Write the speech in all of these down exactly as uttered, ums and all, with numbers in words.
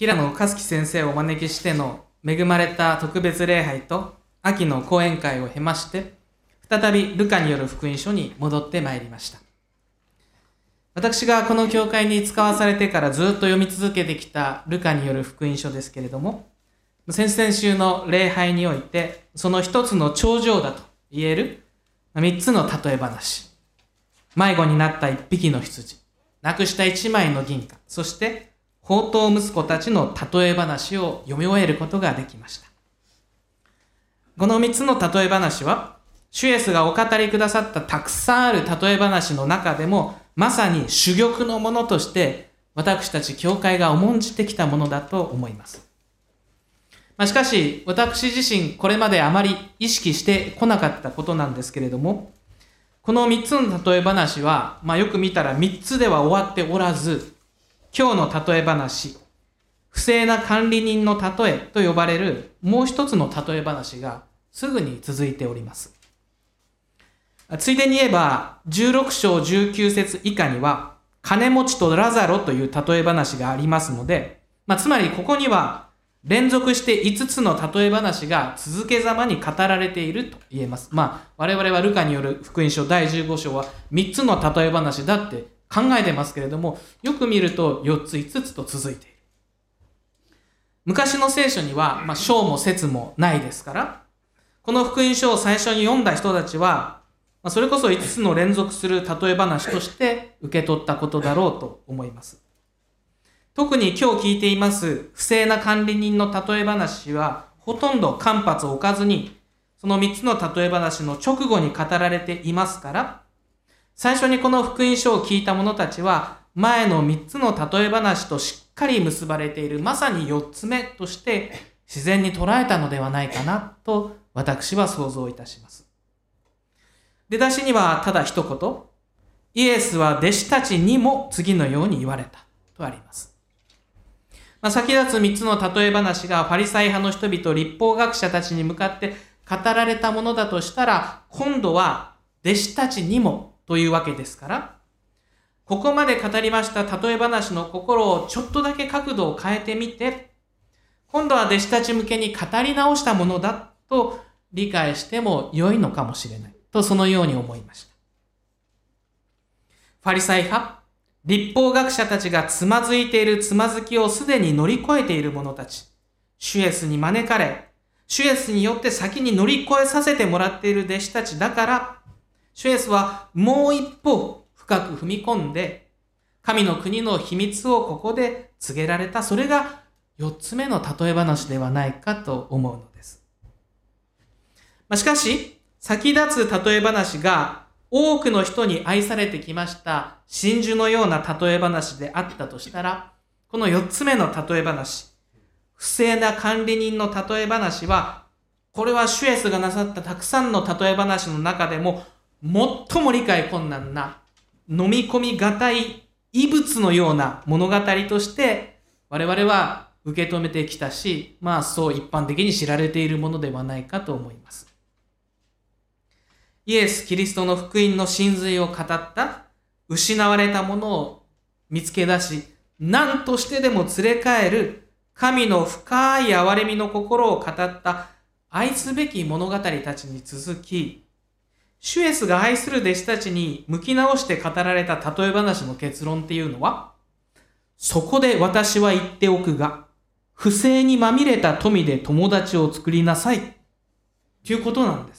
平野和樹先生をお招きしての恵まれた特別礼拝と秋の講演会を経まして、再びルカによる福音書に戻ってまいりました。私がこの教会に使わされてからずっと読み続けてきたルカによる福音書ですけれども、先々週の礼拝においてその一つの頂上だと言える三つの例え話、迷子になった一匹の羊、なくした一枚の銀貨、そして放蕩息子たちの例え話を読み終えることができました。この三つの例え話は、主イエスがお語りくださったたくさんある例え話の中でも、まさに珠玉のものとして私たち教会が重んじてきたものだと思います。まあ、しかし私自身これまであまり意識してこなかったことなんですけれども、この三つの例え話は、まあ、よく見たら三つでは終わっておらず、今日の例え話、不正な管理人の例えと呼ばれるもう一つの例え話がすぐに続いております。ついでに言えば、じゅうろく章じゅうきゅう節以下には、金持ちとラザロという例え話がありますので、まあ、つまりここには連続していつつの例え話が続けざまに語られていると言えます。まあ、我々はルカによる福音書だいじゅうご章はみっつの例え話だって考えてますけれども、よく見るとよっついつつと続いている。昔の聖書には、まあ、章も節もないですから、この福音書を最初に読んだ人たちは、それこそいつつの連続する例え話として受け取ったことだろうと思います。特に今日聞いています不正な管理人の例え話は、ほとんど間髪を置かずに、そのみっつの例え話の直後に語られていますから、最初にこの福音書を聞いた者たちは、前のみっつの例え話としっかり結ばれている、まさによっつめとして自然に捉えたのではないかなと私は想像いたします。出だしにはただ一言、イエスは弟子たちにも次のように言われたとあります。まあ、先立つみっつの例え話がファリサイ派の人々、律法学者たちに向かって語られたものだとしたら、今度は弟子たちにもというわけですから、ここまで語りました例え話の心をちょっとだけ角度を変えてみて、今度は弟子たち向けに語り直したものだと理解しても良いのかもしれないと、そのように思いました。ファリサイ派、律法学者たちがつまずいているつまずきをすでに乗り越えている者たち、主イエスに招かれ、主イエスによって先に乗り越えさせてもらっている弟子たちだから、主イエスはもう一歩深く踏み込んで、神の国の秘密をここで告げられた、それがよっつめの例え話ではないかと思うのです。まあ、しかし、先立つ例え話が多くの人に愛されてきました真珠のような例え話であったとしたら、このよっつめの例え話、不正な管理人の例え話は、これは主イエスがなさったたくさんの例え話の中でも最も理解困難な、飲み込みがたい異物のような物語として我々は受け止めてきたし、まあそう一般的に知られているものではないかと思います。イエス・キリストの福音の真髄を語った失われたものを見つけ出し、何としてでも連れ帰る神の深い憐れみの心を語った愛すべき物語たちに続き、主イエスが愛する弟子たちに向き直して語られた例え話の結論っていうのは、そこで私は言っておくが、不正にまみれた富で友達を作りなさいということなんです。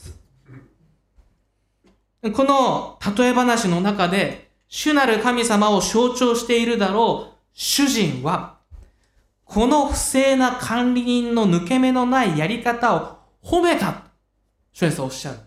この例え話の中で、主なる神様を象徴しているだろう主人は、この不正な管理人の抜け目のないやり方を褒めた。主イエスはおっしゃるんです。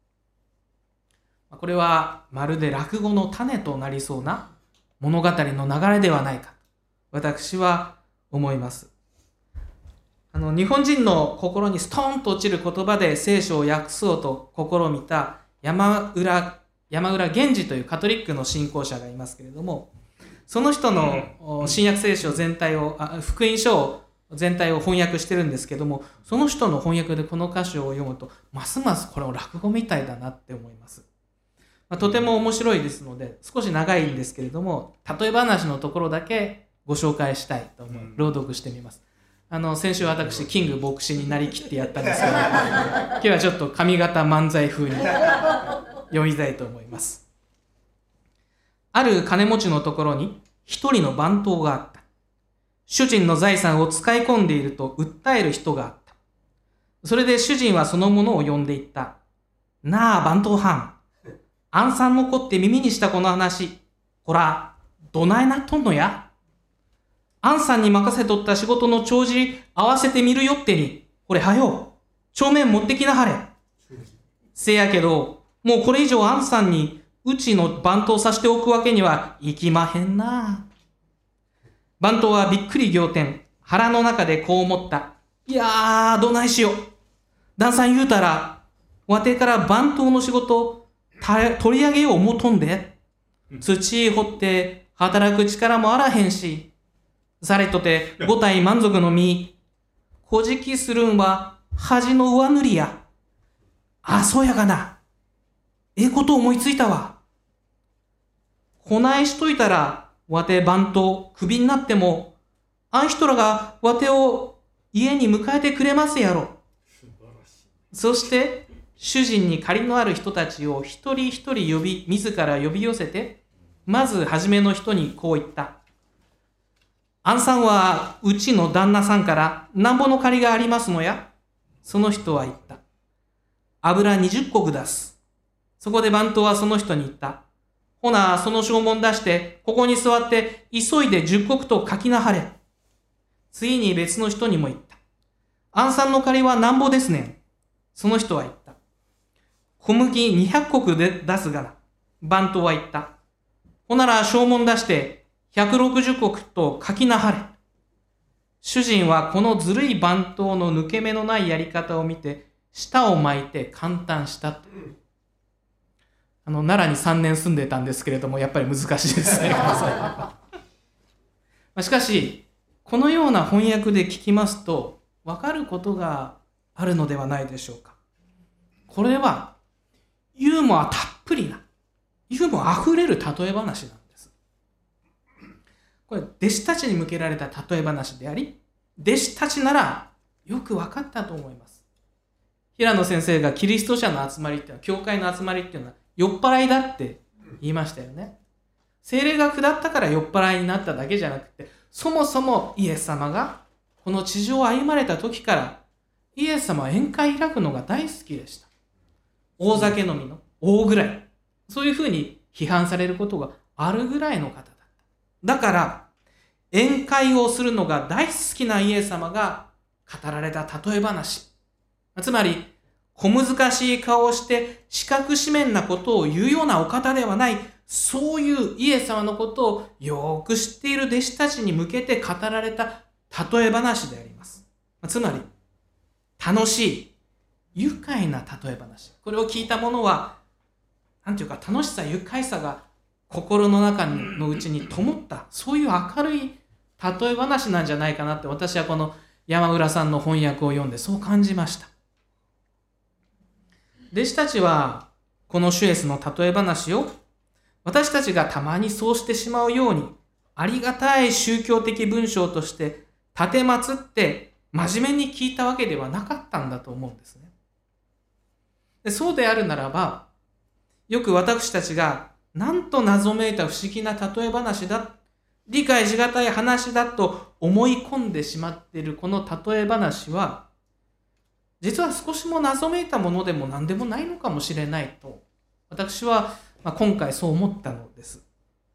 これはまるで落語の種となりそうな物語の流れではないか。私は思います。あの、日本人の心にストーンと落ちる言葉で聖書を訳そうと試みた山浦、山浦源氏というカトリックの信仰者がいますけれども、その人の新約聖書全体を、福音書を全体を翻訳してるんですけども、その人の翻訳でこの箇所を読むと、ますますこれを落語みたいだなって思います。まあ、とても面白いですので、少し長いんですけれども、例え話のところだけご紹介したいと思い、朗読してみます。あの先週私キング牧師になりきってやったんですけど今日はちょっと上方漫才風に読みたいと思います。ある金持ちのところに一人の番頭があった。主人の財産を使い込んでいると訴える人があった。それで主人はその者を呼んでいった。なあ番頭はん、あんさんの子って耳にしたこの話、ほらどないなっとんのや。あんさんに任せとった仕事の帳尻合わせてみるよってに、これはよ帳面持ってきなはれ。せやけどもうこれ以上あんさんにうちの番頭さしておくわけにはいきまへんな。番頭はびっくり仰天、腹の中でこう思った。いやーどないしよう。旦さん言うたらわてから番頭の仕事取り上げよう思うとんで、土掘って働く力もあらへんし、されとて五体満足の身、こじきするんは恥の上塗りや。あ、そうやがな。ええこと思いついたわ。こないしといたら、わて番頭クビになっても、あん人らがわてを家に迎えてくれますやろ。そして、主人に借りのある人たちを一人一人呼び、自ら呼び寄せて、まず初めの人にこう言った。あんさんはうちの旦那さんからなんぼの借りがありますのや。その人は言った。油にじゅっこく出す。そこで番頭はその人に言った。ほな、その証文出して、ここに座って急いでじゅっこくと書きなはれ。次に別の人にも言った。あんさんの借りはなんぼですねん。その人は言った。小麦にひゃっこくで出すがな。番頭は言った。ほなら証文出してひゃくろくじゅっこくと書きなはれ。主人はこのずるい番頭の抜け目のないやり方を見て舌を巻いて感嘆したと。あの奈良にさんねん住んでたんですけれども、やっぱり難しいですねしかしこのような翻訳で聞きますと分かることがあるのではないでしょうか。これはユーモアたっぷりな、ユーモアあふれる例え話なんです。これ弟子たちに向けられた例え話であり、弟子たちならよく分かったと思います。平野先生がキリスト者の集まりっていうのは、教会の集まりっていうのは酔っ払いだって言いましたよね。聖霊が下ったから酔っ払いになっただけじゃなくて、そもそもイエス様がこの地上を歩まれた時からイエス様は宴会開くのが大好きでした。大酒飲みの大ぐらい、そういうふうに批判されることがあるぐらいの方だった。だから宴会をするのが大好きなイエス様が語られた例え話、つまり小難しい顔をして四角四面なことを言うようなお方ではない、そういうイエス様のことをよく知っている弟子たちに向けて語られた例え話であります。つまり楽しい愉快な例え話、これを聞いた者はなんていうか楽しさ愉快さが心の中のうちに灯った、そういう明るい例え話なんじゃないかなって、私はこの山浦さんの翻訳を読んでそう感じました。弟子たちはこの主イエスの例え話を私たちがたまにそうしてしまうようにありがたい宗教的文章として立てまつって真面目に聞いたわけではなかったんだと思うんですね。でそうであるならば、よく私たちがなんと謎めいた不思議な例え話だ、理解しがたい話だと思い込んでしまっているこの例え話は、実は少しも謎めいたものでも何でもないのかもしれないと、私は今回そう思ったのです。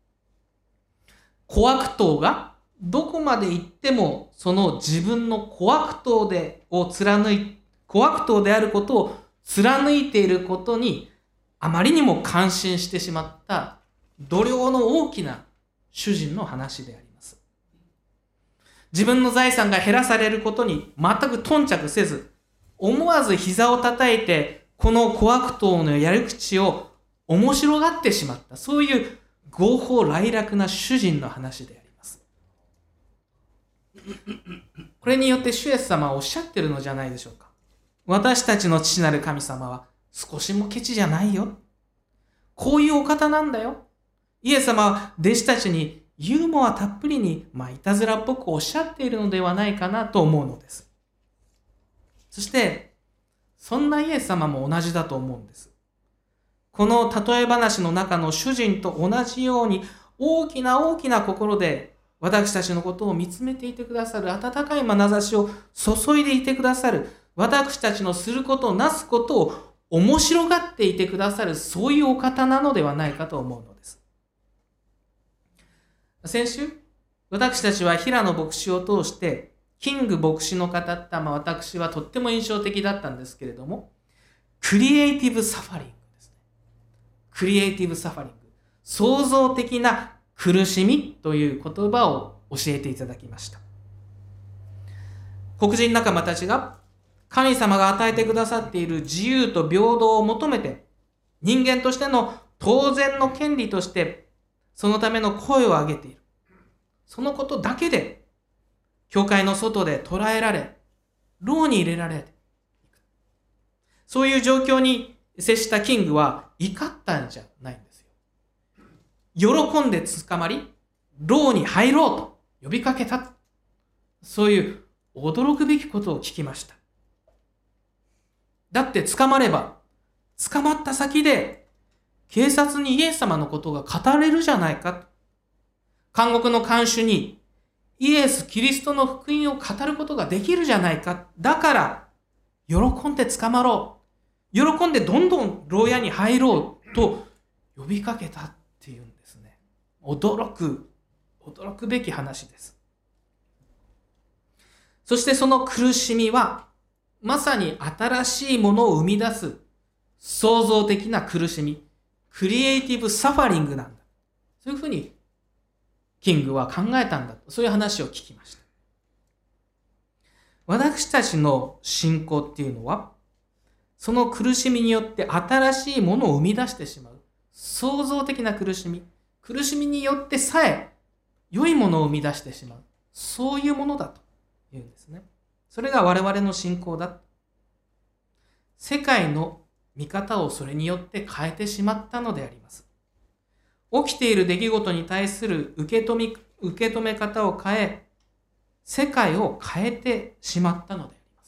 小悪党がどこまで行ってもその自分の小悪党でを貫い小悪党であることを貫いていることにあまりにも感心してしまった度量の大きな主人の話であります。自分の財産が減らされることに全く頓着せず、思わず膝を叩いてこの小悪党のやり口を面白がってしまった、そういう合法来楽な主人の話であります。これによって主イエス様はおっしゃってるのじゃないでしょうか。私たちの父なる神様は少しもケチじゃないよ。こういうお方なんだよ。イエス様は弟子たちにユーモアたっぷりに、まあ、いたずらっぽくおっしゃっているのではないかなと思うのです。そして、そんなイエス様も同じだと思うんです。この例え話の中の主人と同じように、大きな大きな心で私たちのことを見つめていてくださる、温かい眼差しを注いでいてくださる、私たちのすること、なすことを面白がっていてくださる、そういうお方なのではないかと思うのです。先週、私たちは平野牧師を通して、キング牧師の語った、まあ、私はとっても印象的だったんですけれども、クリエイティブサファリングですね。クリエイティブサファリング。創造的な苦しみという言葉を教えていただきました。黒人仲間たちが神様が与えてくださっている自由と平等を求めて、人間としての当然の権利として、そのための声を上げている。そのことだけで、教会の外で捕らえられ、牢に入れられていく。そういう状況に接したキングは怒ったんじゃないんですよ。喜んで捕まり、牢に入ろうと呼びかけた。そういう驚くべきことを聞きました。だって捕まれば、捕まった先で警察にイエス様のことが語れるじゃないか。監獄の看守にイエス・キリストの福音を語ることができるじゃないか。だから、喜んで捕まろう。喜んでどんどん牢屋に入ろうと呼びかけたっていうんですね。驚く、驚くべき話です。そしてその苦しみは、まさに新しいものを生み出す創造的な苦しみ、クリエイティブサファリングなんだ。そういうふうにキングは考えたんだ。そういう話を聞きました。私たちの信仰っていうのは、その苦しみによって新しいものを生み出してしまう。創造的な苦しみ。苦しみによってさえ良いものを生み出してしまう。そういうものだというんですね。それが我々の信仰だ。世界の見方をそれによって変えてしまったのであります。起きている出来事に対する受け止め、受け止め方を変え、世界を変えてしまったのであります。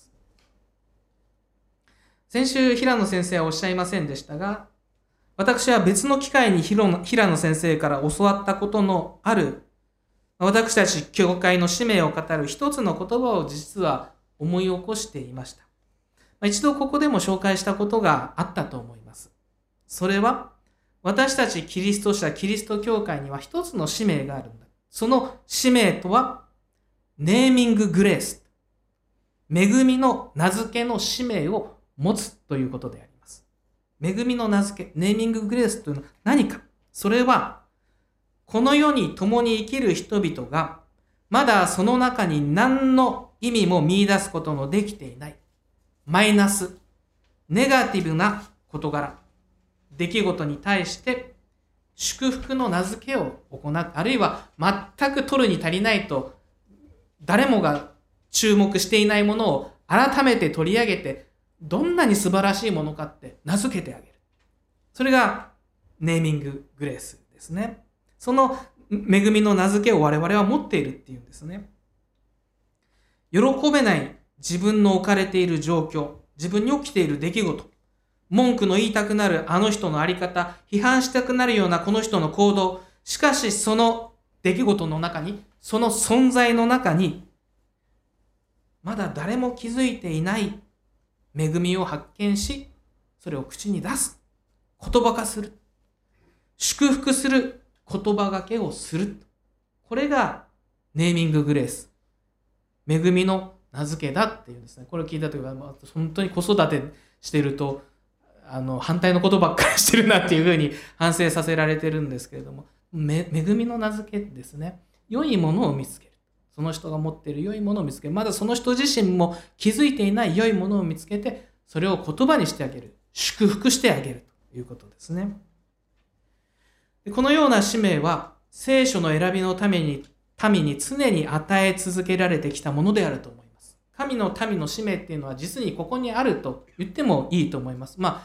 先週、平野先生はおっしゃいませんでしたが、私は別の機会に平野先生から教わったことのある、私たち教会の使命を語る一つの言葉を実は思い起こしていました。一度ここでも紹介したことがあったと思います。それは、私たちキリスト者、キリスト教会には一つの使命があるんだ。その使命とは、ネーミンググレース。恵みの名付けの使命を持つということであります。恵みの名付け、ネーミンググレースというのは何か。それは、この世に共に生きる人々が、まだその中に何の意味も見出すことのできていない。マイナス、ネガティブな事柄、出来事に対して祝福の名付けを行う。あるいは全く取るに足りないと、誰もが注目していないものを改めて取り上げて、どんなに素晴らしいものかって名付けてあげる。それがネーミンググレースですね。その恵みの名付けを我々は持っているっていうんですね。喜べない自分の置かれている状況、自分に起きている出来事、文句の言いたくなるあの人のあり方、批判したくなるようなこの人の行動、しかしその出来事の中に、その存在の中に、まだ誰も気づいていない恵みを発見し、それを口に出す。言葉化する。祝福する言葉がけをする。これがネーミンググレース。恵みの名付けだっていうんですね。これを聞いたときは、本当に子育てしていると、あの、反対のことばっかりしてるなっていうふうに反省させられてるんですけれども、め恵みの名付けですね。良いものを見つける。その人が持っている良いものを見つける。まだその人自身も気づいていない良いものを見つけて、それを言葉にしてあげる。祝福してあげるということですね。でこのような使命は、聖書の選びのために、民に常に与え続けられてきたものであると思います。神の民の使命っていうのは実にここにあると言ってもいいと思います。まあ、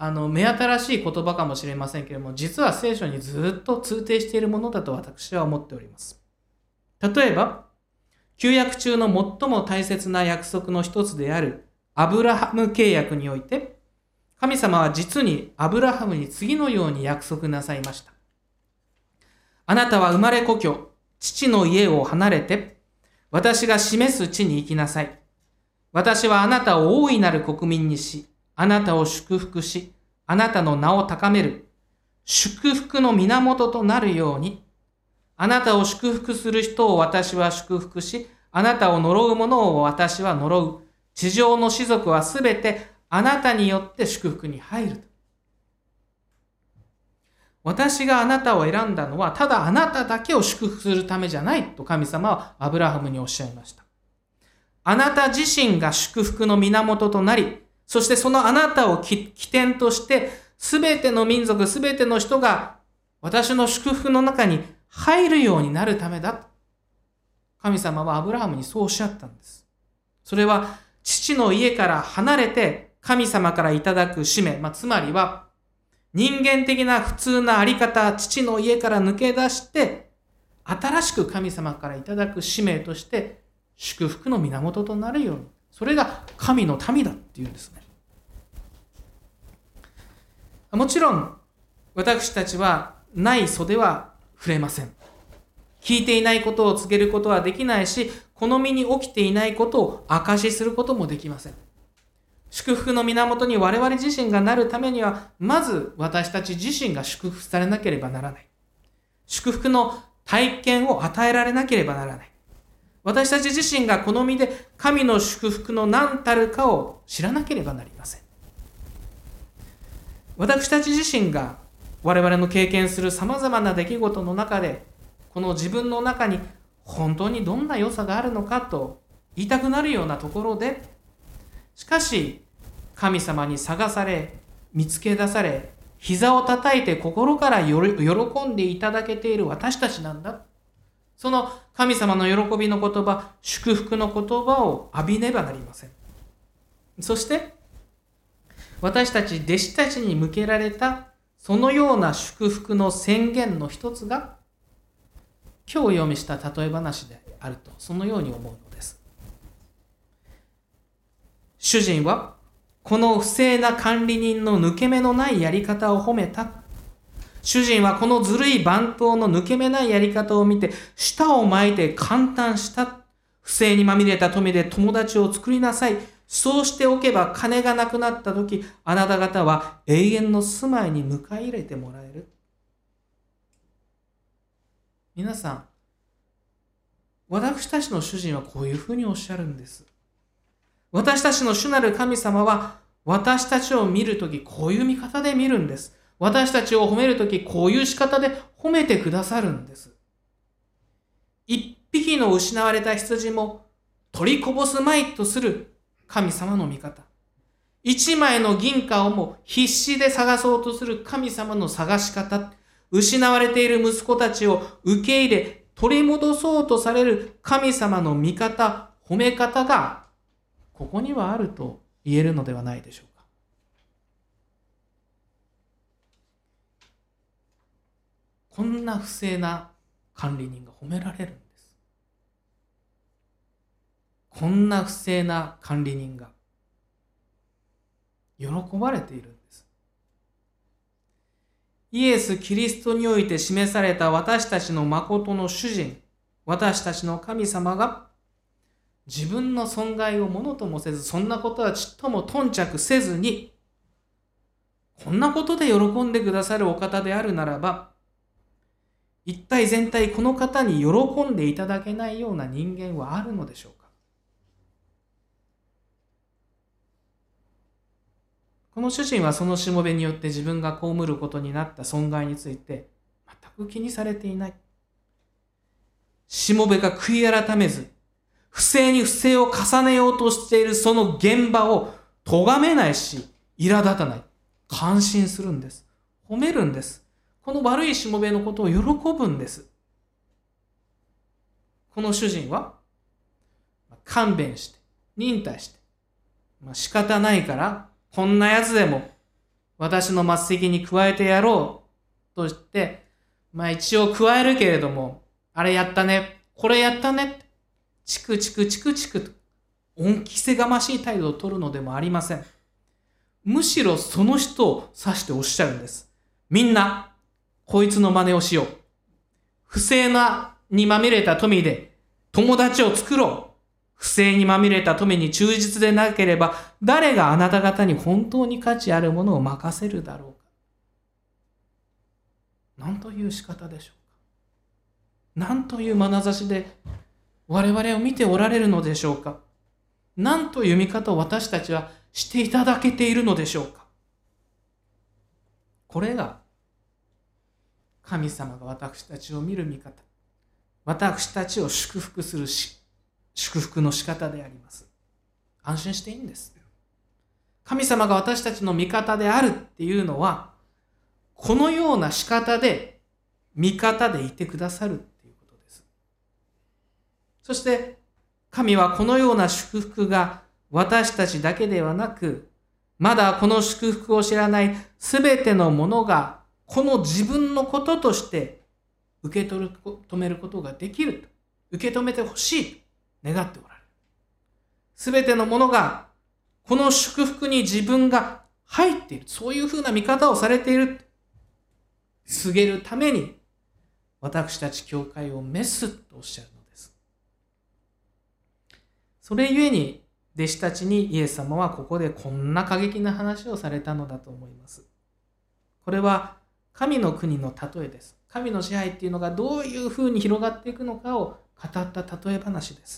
あの目新しい言葉かもしれませんけれども、実は聖書にずっと通底しているものだと私は思っております。例えば、旧約中の最も大切な約束の一つであるアブラハム契約において、神様は実にアブラハムに次のように約束なさいました。あなたは生まれ故郷、父の家を離れて、私が示す地に行きなさい。私はあなたを大いなる国民にし、あなたを祝福し、あなたの名を高める、祝福の源となるように、あなたを祝福する人を私は祝福し、あなたを呪う者を私は呪う。地上の士族はすべてあなたによって祝福に入る。私があなたを選んだのは、ただあなただけを祝福するためじゃないと神様はアブラハムにおっしゃいました。あなた自身が祝福の源となり、そしてそのあなたを起点として、すべての民族、すべての人が私の祝福の中に入るようになるためだ。神様はアブラハムにそうおっしゃったんです。それは父の家から離れて神様からいただく使命、まあ、つまりは人間的な普通なあり方、父の家から抜け出して、新しく神様からいただく使命として、祝福の源となるように。それが神の民だっていうんですね。もちろん、私たちはない袖は触れません。聞いていないことを告げることはできないし、この身に起きていないことを証しすることもできません。祝福の源に我々自身がなるためには、まず私たち自身が祝福されなければならない。祝福の体験を与えられなければならない。私たち自身がこの身で神の祝福の何たるかを知らなければなりません。私たち自身が我々の経験する様々な出来事の中で、この自分の中に本当にどんな良さがあるのかと言いたくなるようなところで、しかし神様に探され、見つけ出され、膝を叩いて心から喜んでいただけている私たちなんだ。その神様の喜びの言葉、祝福の言葉を浴びねばなりません。そして私たち弟子たちに向けられたそのような祝福の宣言の一つが、今日お読みした例え話であると、そのように思うのです。主人はこの不正な管理人の抜け目のないやり方を褒めた。主人はこのずるい番頭の抜け目ないやり方を見て、舌を巻いて感嘆した。不正にまみれた富で友達を作りなさい。そうしておけば金がなくなったとき、あなた方は永遠の住まいに迎え入れてもらえる。皆さん、私たちの主人はこういうふうにおっしゃるんです。私たちの主なる神様は、私たちを見るとき、こういう見方で見るんです。私たちを褒めるとき、こういう仕方で褒めてくださるんです。一匹の失われた羊も取りこぼすまいとする神様の見方。一枚の銀貨をも必死で探そうとする神様の探し方。失われている息子たちを受け入れ、取り戻そうとされる神様の見方、褒め方が、ここにはあると言えるのではないでしょうか。こんな不正な管理人が褒められるんです。こんな不正な管理人が喜ばれているんです。イエス・キリストにおいて示された私たちの誠の主人、私たちの神様が自分の損害をものともせず、そんなことはちっとも頓着せずに、こんなことで喜んでくださるお方であるならば、一体全体この方に喜んでいただけないような人間はあるのでしょうか。この主人はそのしもべによって自分が被ることになった損害について全く気にされていない。しもべが悔い改めず、不正に不正を重ねようとしているその現場を咎めないし、苛立たない。感心するんです。褒めるんです。この悪いしもべのことを喜ぶんです。この主人は勘弁して、忍耐して、まあ、仕方ないから、こんなやつでも私の末席に加えてやろうとして、まあ一応加えるけれども、あれやったね、これやったね、チクチクチクチクと恩着せがましい態度を取るのでもありません。むしろその人を指しておっしゃるんです。みんな、こいつの真似をしよう。不正なにまみれた富で友達を作ろう。不正にまみれた富に忠実でなければ、誰があなた方に本当に価値あるものを任せるだろうか。なんという仕方でしょうか。なんという眼差しで我々を見ておられるのでしょうか。なんという見方を私たちはしていただけているのでしょうか。これが神様が私たちを見る見方、私たちを祝福するし祝福の仕方であります。安心していいんです。神様が私たちの味方であるっていうのは、このような仕方で味方でいてくださるっていうことです。そして神はこのような祝福が私たちだけではなく、まだこの祝福を知らないすべてのものがこの自分のこととして受け取る止めることができると、受け止めてほしいと願っておられる。すべてのものがこの祝福に自分が入っている、そういうふうな見方をされている、告げるために私たち教会を召すとおっしゃるのです。それゆえに弟子たちにイエス様はここでこんな過激な話をされたのだと思います。これは神の国の例えです。神の支配っていうのがどういうふうに広がっていくのかを語った例え話です。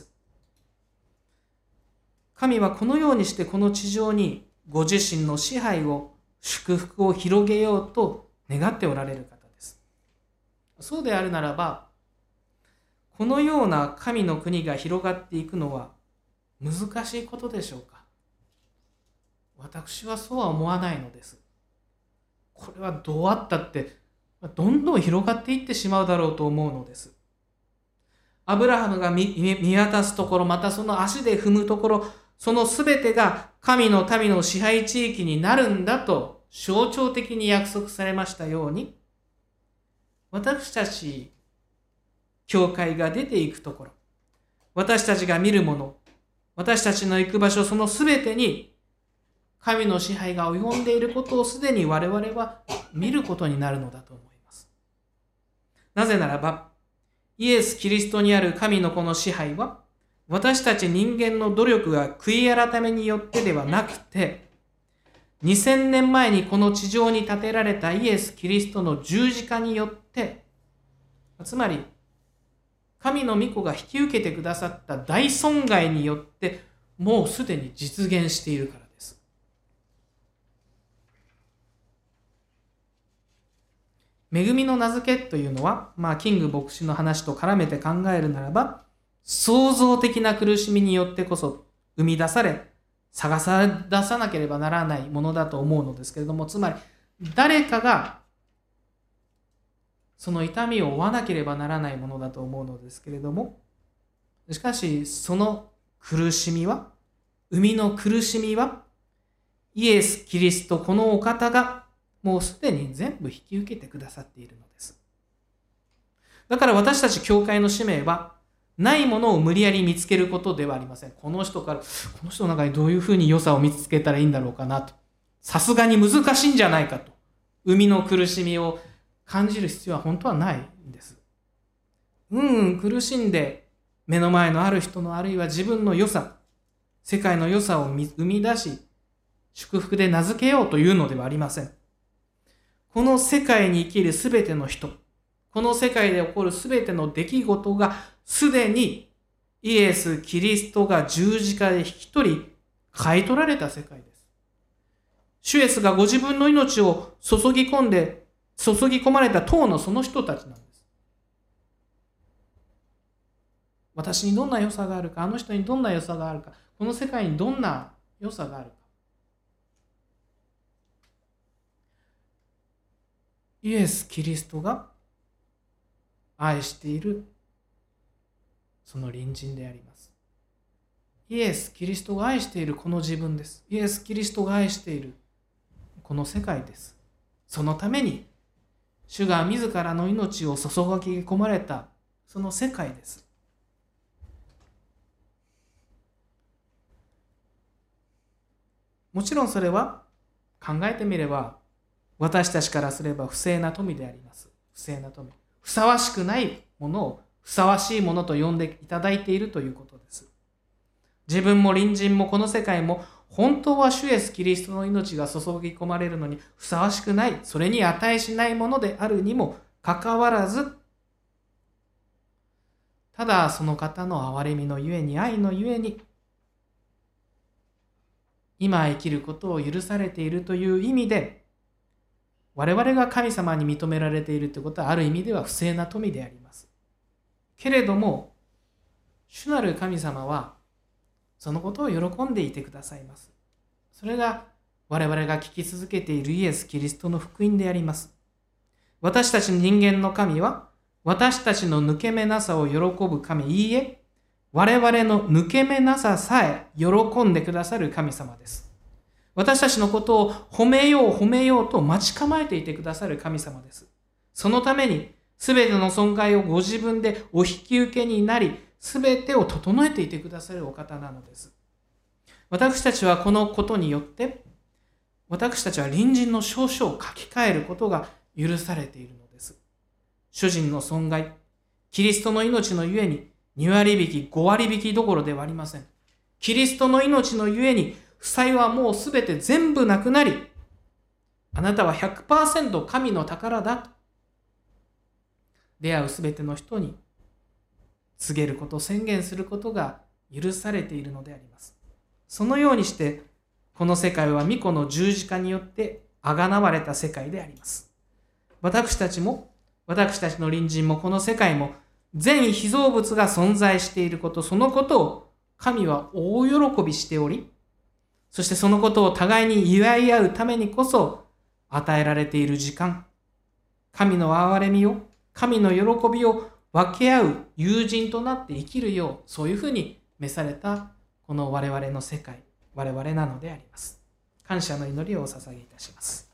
神はこのようにしてこの地上にご自身の支配を、祝福を広げようと願っておられる方です。そうであるならば、このような神の国が広がっていくのは難しいことでしょうか。私はそうは思わないのです。これはどうあったってどんどん広がっていってしまうだろうと思うのです。アブラハムが 見, 見渡すところ、またその足で踏むところ、そのすべてが神の民の支配地域になるんだと象徴的に約束されましたように、私たち教会が出ていくところ、私たちが見るもの、私たちの行く場所、そのすべてに神の支配が及んでいることをすでに我々は見ることになるのだと思います。なぜならば、イエス・キリストにある神のこの支配は、私たち人間の努力が悔い改めによってではなくて、にせんねんまえにこの地上に建てられたイエス・キリストの十字架によって、つまり、神の御子が引き受けてくださった大損害によって、もうすでに実現しているからです。恵みの名付けというのは、まあ、キング牧師の話と絡めて考えるならば、創造的な苦しみによってこそ生み出され、探さ出さなければならないものだと思うのですけれども、つまり、誰かがその痛みを負わなければならないものだと思うのですけれども、しかし、その苦しみは、生みの苦しみは、イエス・キリスト、このお方が、もうすでに全部引き受けてくださっているのです。だから私たち教会の使命は、ないものを無理やり見つけることではありません。この人から、この人の中にどういうふうに良さを見つけたらいいんだろうかなと。さすがに難しいんじゃないかと。生みの苦しみを感じる必要は本当はないんです。うんうん苦しんで、目の前のある人のあるいは自分の良さ、世界の良さを生み出し、祝福で名付けようというのではありません。この世界に生きるすべての人、この世界で起こるすべての出来事がすでにイエス・キリストが十字架で引き取り、買い取られた世界です。主イエスがご自分の命を注ぎ込んで、注ぎ込まれた当のその人たちなんです。私にどんな良さがあるか、あの人にどんな良さがあるか、この世界にどんな良さがあるか。イエス・キリストが愛しているその隣人であります。イエス・キリストが愛しているこの自分です。イエス・キリストが愛しているこの世界です。そのために主が自らの命を注ぎ込まれたその世界です。もちろんそれは考えてみれば私たちからすれば不正な富であります。不正な富。ふさわしくないものをふさわしいものと呼んでいただいているということです。自分も隣人もこの世界も本当は主イエスキリストの命が注ぎ込まれるのにふさわしくない、それに値しないものであるにもかかわらず、ただその方の憐れみのゆえに、愛のゆえに、今生きることを許されているという意味で、我々が神様に認められているということはある意味では不正な富であります。けれども、主なる神様はそのことを喜んでいてくださいます。それが我々が聞き続けているイエス・キリストの福音であります。私たち人間の神は私たちの抜け目なさを喜ぶ神、いいえ、我々の抜け目なささえ喜んでくださる神様です。私たちのことを褒めよう褒めようと待ち構えていてくださる神様です。そのために全ての損害をご自分でお引き受けになり、全てを整えていてくださるお方なのです。私たちはこのことによって、私たちは隣人の証書を書き換えることが許されているのです。主人の損害、キリストの命のゆえにに割引き、ご割引きどころではありません。キリストの命のゆえに負債はもうすべて全部なくなり、あなたは ひゃくパーセント 神の宝だと出会うすべての人に告げること、宣言することが許されているのであります。そのようにしてこの世界は御子の十字架によってあがなわれた世界であります。私たちも私たちの隣人もこの世界も全被造物が存在していること、そのことを神は大喜びしており、そしてそのことを互いに祝い合うためにこそ与えられている時間、神の憐れみを、神の喜びを分け合う友人となって生きるよう、そういうふうに召されたこの我々の世界、我々なのであります。感謝の祈りをお捧げいたします。